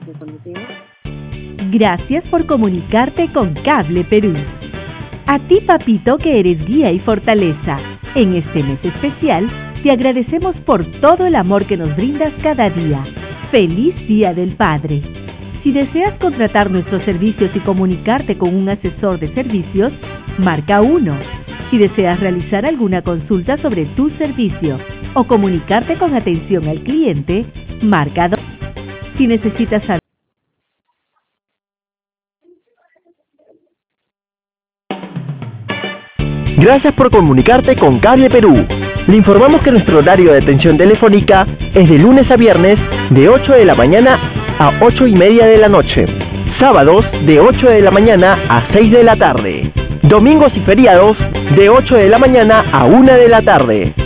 Gracias por comunicarte con Cable Perú. A ti, papito, que eres guía y fortaleza. En este mes especial, te agradecemos por todo el amor que nos brindas cada día. ¡Feliz Día del Padre! Si deseas contratar nuestros servicios y comunicarte con un asesor de servicios, marca 1. Si deseas realizar alguna consulta sobre tu servicio o comunicarte con atención al cliente, marca 2. Si necesitas saber... Gracias por comunicarte con Cable Perú. Le informamos que nuestro horario de atención telefónica es de lunes a viernes de 8 de la mañana a 8:30 de la noche. Sábados de 8 de la mañana a 6 de la tarde. Domingos y feriados de 8 de la mañana a 1 de la tarde.